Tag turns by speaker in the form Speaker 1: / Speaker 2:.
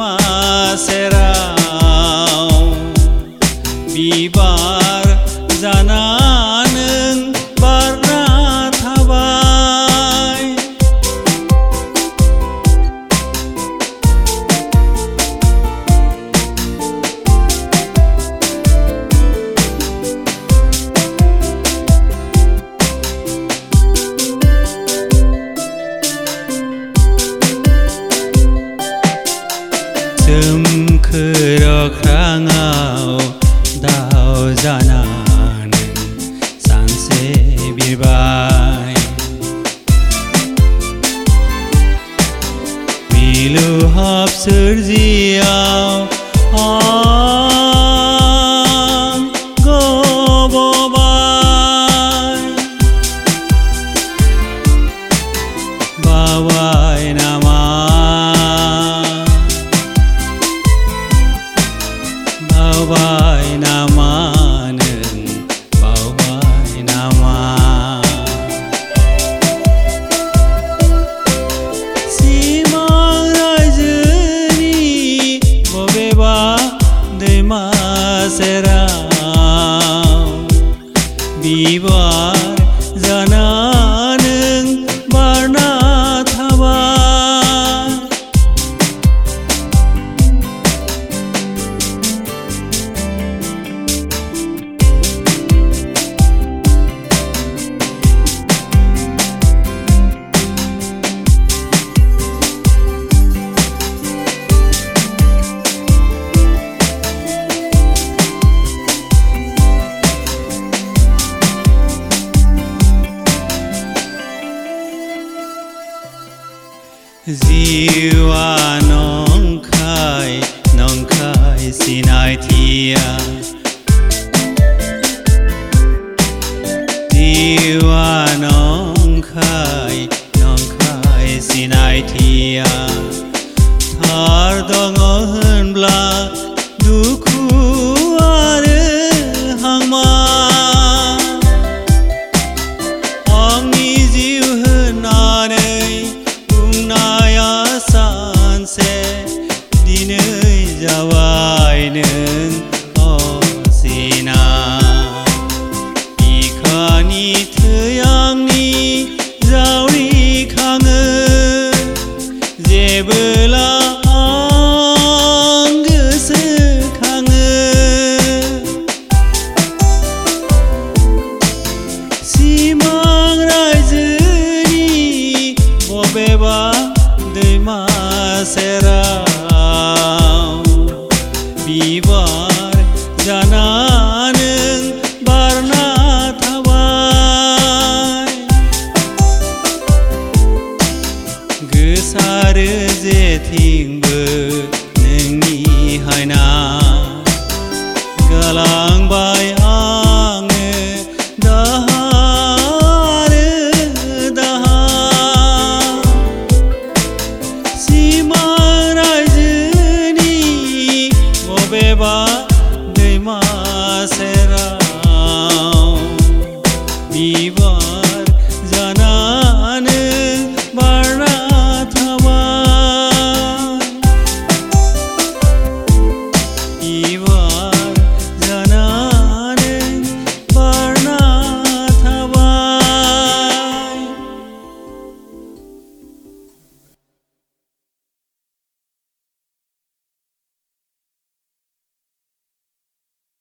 Speaker 1: दैमा सेराव बिबार जाना नों बारना थाबाय। सोमखोर अख्राङाव दाउ जाना नों सानसे बिरबाय। मिलौहाब सोरजियाव आं गबबाय। बावबाय नामा बावबाय नामा नों बावबाय नामा। सिमां रायजोनि बबेबा दैमा सेराव बिबार जाना नों बारना थाबाय। जिउआ नंखाय नंखाय सिनायथिया। जिउआ नंखाय नंखाय सिनायथिया। थार दङ होनब्ला दुखु आरो हांमा। आंनि जिउ होननानै बुंनाया सानसे दिनै जाबाय नों असिना। बिखानि थै आंनि जावरिखाङो जेबोला आं गोसोखाङो। सिमां रायजोनि बबेबा दैमा सेराव बिबार जाना नों बारना थाबाय। गोसारो जेथिंबो नोंनि हायना गालांबाय आङो दाहार दाहार। सिमां रायजोनि बबेबा दैमा सेराव बिबार